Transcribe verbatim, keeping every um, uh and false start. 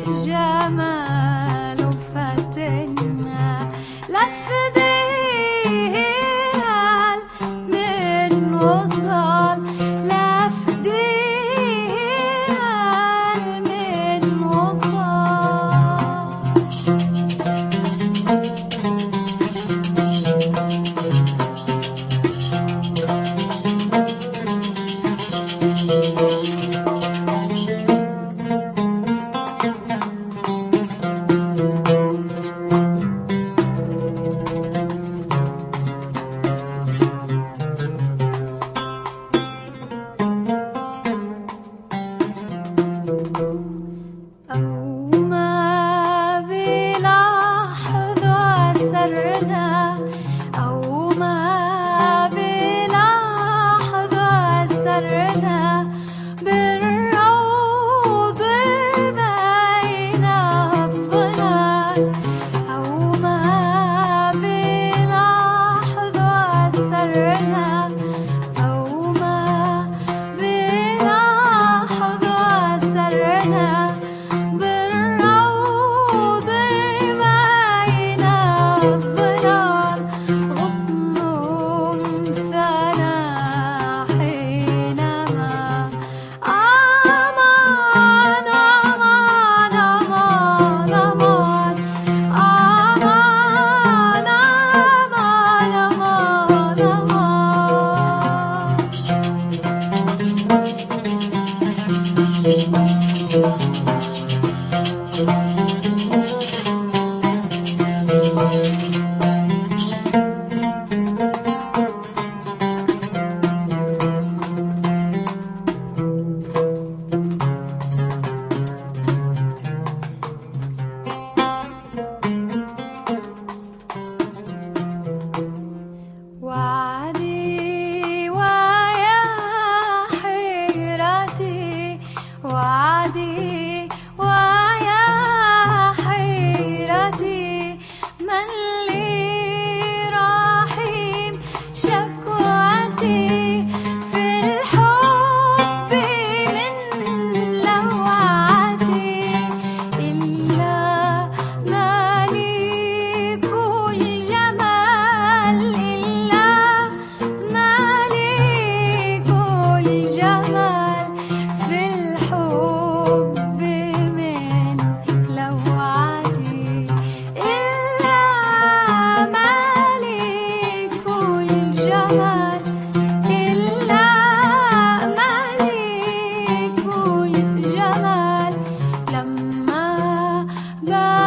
جمال فتنا لفديال من وصل لفديال من وصل أو ما بلحظة سرنا بالروض بين الظلال أو ما بلحظة سرنا أو ما بلحظة سرنا بالروض بين الظلال غصن ثنى حينما أمان أمان أمان أمان أمان أمان أمان وعدي ويا حيرتي وعدي ويا حيرتي من لي رحيم شكوتي في الحب من لوعتي إلا مالك الجمال إلا مالك الجمال في الحب من لوعتي إلا مالك الجمال إلا مالك الجمال لما